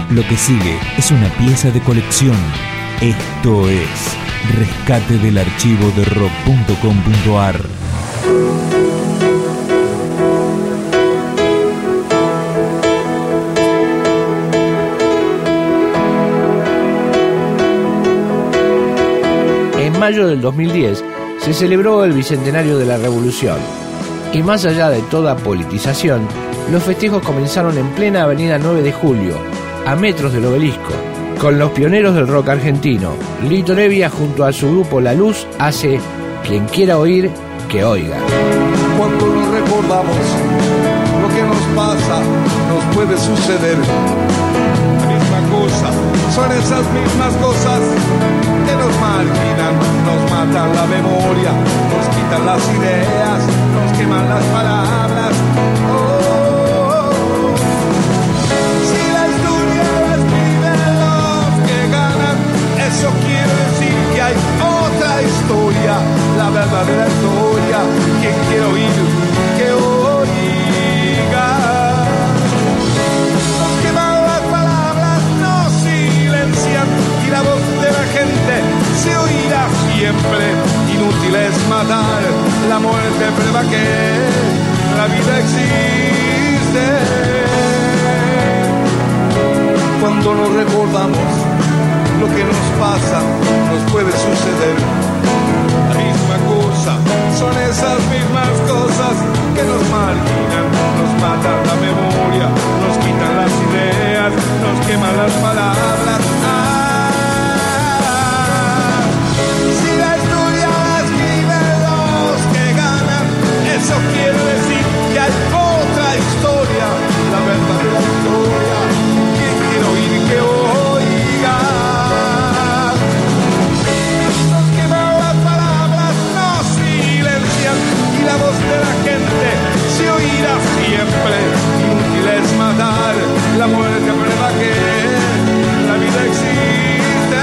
Lo que sigue es una pieza de colección. Esto es Rescate del archivo de rock.com.ar. En mayo del 2010 se celebró el bicentenario de la Revolución y más allá de toda politización, los festejos comenzaron en plena avenida 9 de Julio, a metros del obelisco, con los pioneros del rock argentino. Lito Nevia junto a su grupo La Luz hace Quien quiera oír, que oiga. Cuando nos recordamos lo que nos pasa, nos puede suceder la misma cosa, son esas mismas cosas que nos marginan, nos matan la memoria, nos quitan las ideas, nos queman las palabras. Si la historia la escriben los que ganan, eso quiere decir que hay otra historia, la verdadera historia. Quien quiere oír, que oiga. Nos queman las palabras, nos silencian y la voz de la gente se oirá siempre. Inútil es matar, la muerte prueba que la vida existe. Cuando nos recordamos lo que nos pasa, nos puede suceder la misma cosa, son esas mismas cosas que nos marginan, nos matan la memoria, nos quitan las ideas, nos queman las palabras. Si la historia la escriben los que ganan, eso quiere decir que hay otra historia, la verdadera historia. Quien quiere oír, que oiga. Nos queman las palabras, nos silencian y la voz de la gente se oirá siempre. Inútil es matar, la muerte prueba que la vida existe.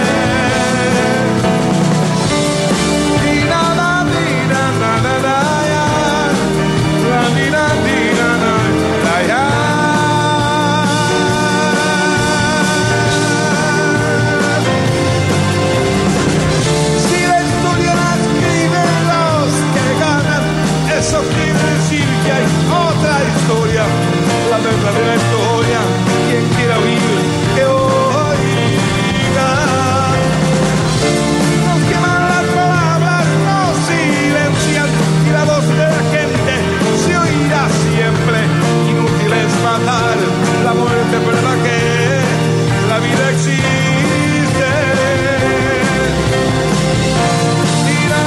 Di na na di na na na na ya, la di na la ya. Si la historia la escriben los que ganan, eso quiere decir que hay otra historia, la verdadera historia. Quien quiera oír, que oiga. Nos queman las palabras, nos silencian y la voz de la gente se oirá siempre. Inútil es matar, la muerte prueba que la vida existe. Y la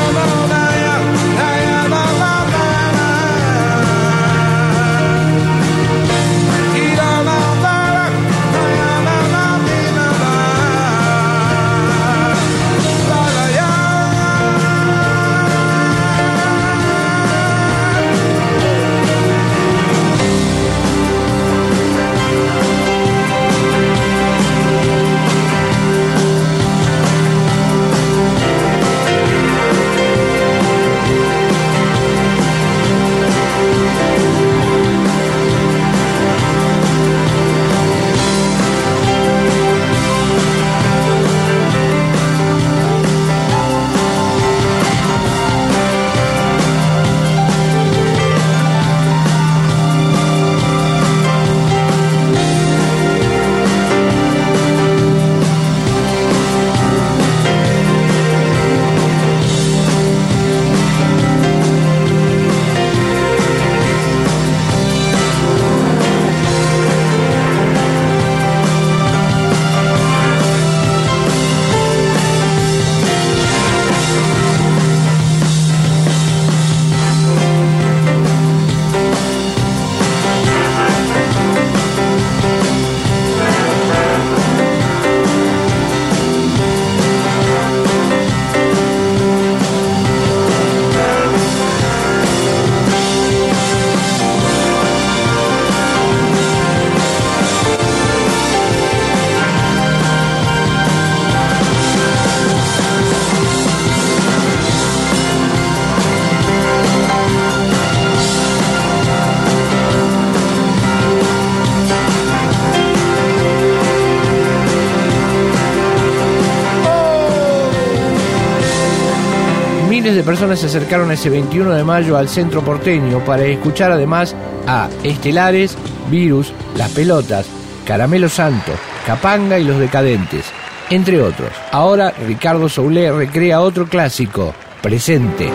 Miles de personas se acercaron ese 21 de mayo al centro porteño para escuchar además a Estelares, Virus, Las Pelotas, Caramelo Santo, Capanga y Los Decadentes, entre otros. Ahora Ricardo Soule recrea otro clásico, Presente.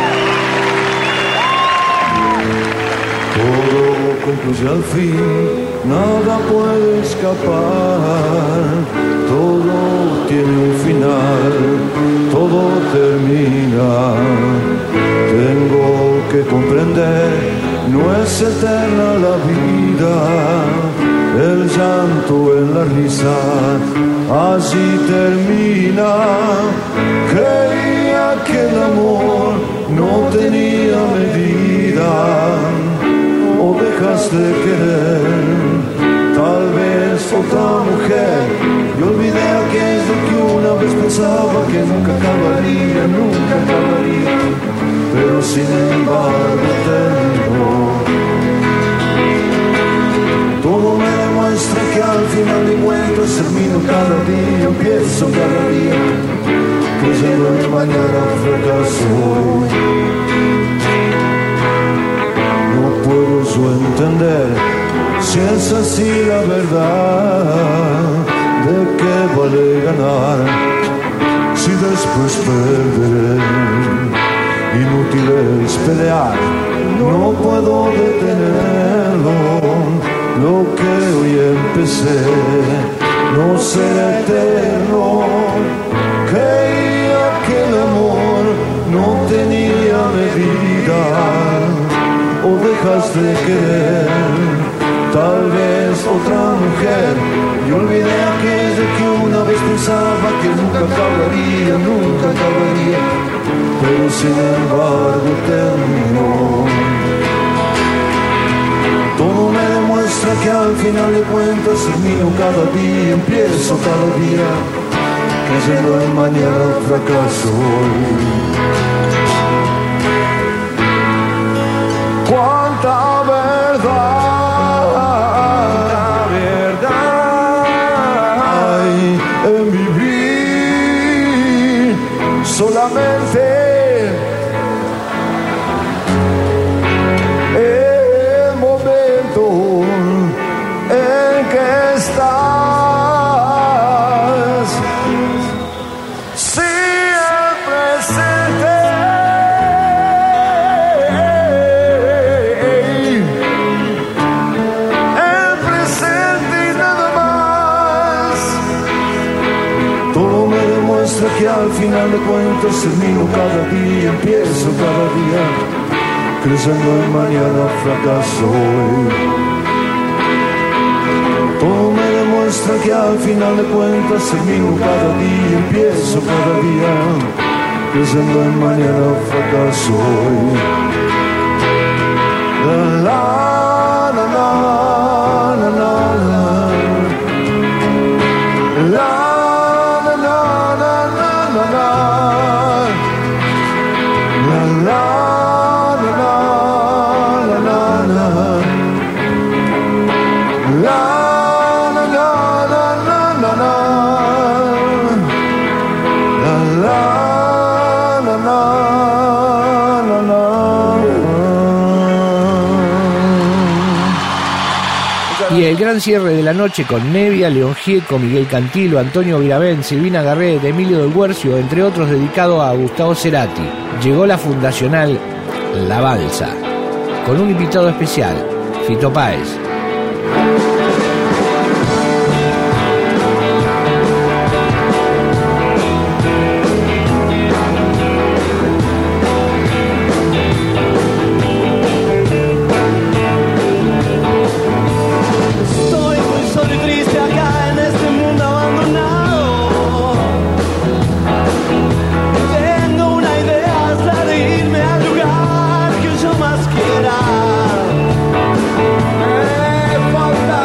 Todo concluye al fin, nada puede escapar, todo tiene un final, todo termina. Tengo que comprender, no es eterna la vida, el llanto en la risa, así termina. Creía que el amor no tenía medida, o dejas de querer, tal vez otra mujer, y olvidé aquello que una vez pensaba que nunca acabaría, pero sin embargo terminó. Todo me demuestra que al final de cuentas termino cada día, empiezo cada día, creyendo en mañana fracaso hoy. Puedo yo entender, si es así la verdad, de qué vale ganar, si después perderé. Inútil es pelear, no puedo detenerlo, lo que hoy empecé no será eterno. Creía que el amor no tenía medida, o dejas de querer, tal vez otra mujer, y olvidé aquello que una vez pensaba que nunca acabaría, pero sin embargo terminó. Todo me demuestra que al final de cuentas termino cada día, empiezo cada día, creyendo en mañana fracaso hoy. Cuánta verdad hay en vivir solamente el momento en que estás. Sí, el presente. Que al final de cuentas termino cada día, empiezo cada día, creyendo en mañana fracaso hoy. Todo me demuestra que al final de cuentas termino cada día, empiezo cada día, creyendo en mañana fracaso hoy. La la la la la la la. Y el gran cierre de la noche con Nevia, León Gieco, Miguel Cantilo, Antonio Viravent, Silvina Garret, Emilio del Guercio, entre otros, dedicado a Gustavo Cerati. Llegó la fundacional La Balsa, con un invitado especial, Fito Páez. Falta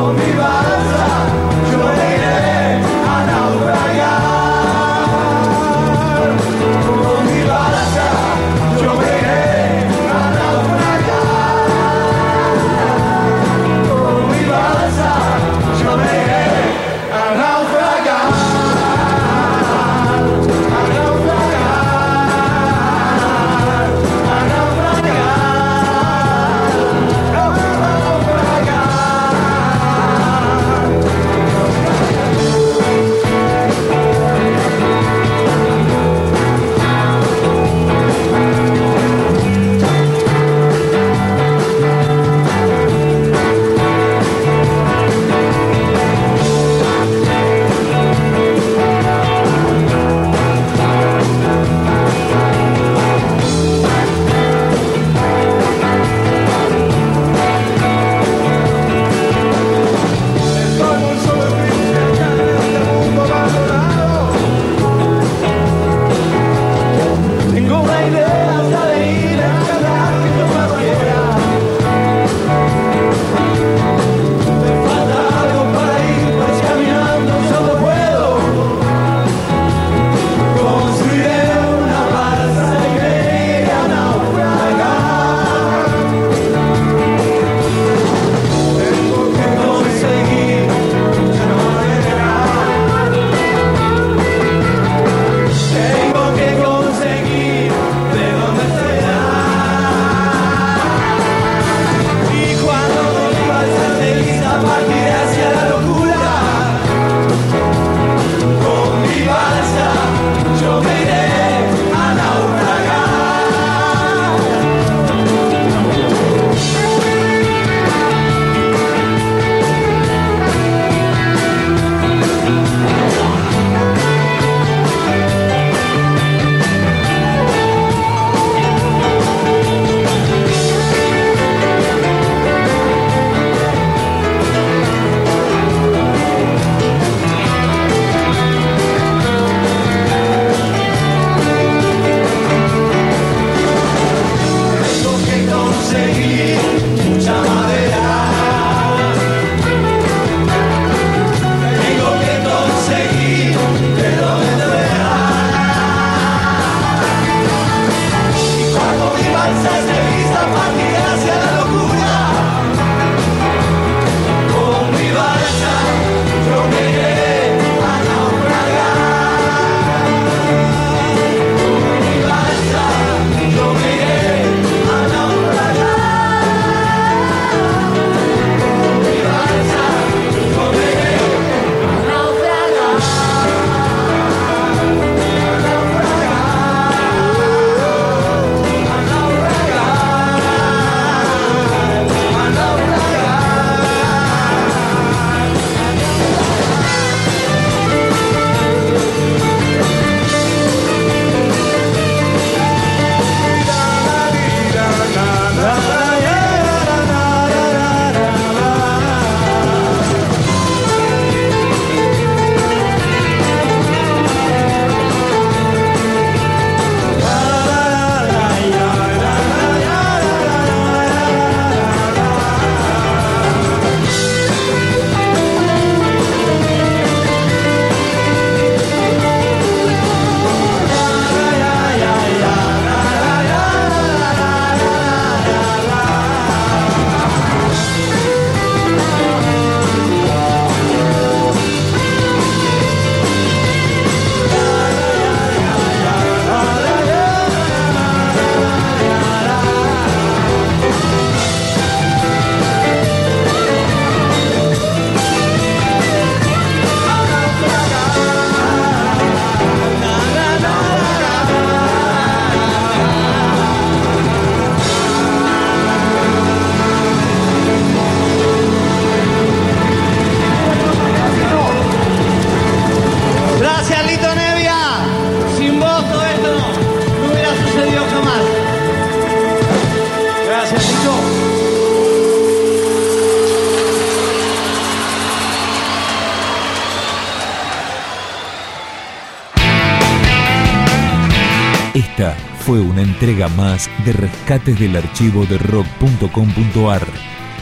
Esta fue una entrega más de Rescates del Archivo de Rock.com.ar.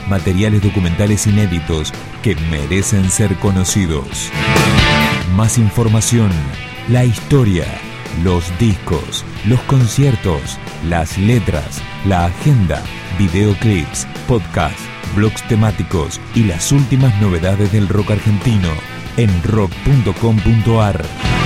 materiales documentales inéditos que merecen ser conocidos. Más información, la historia, los discos, los conciertos, las letras, la agenda, videoclips, podcasts, blogs temáticos y las últimas novedades del rock argentino en rock.com.ar.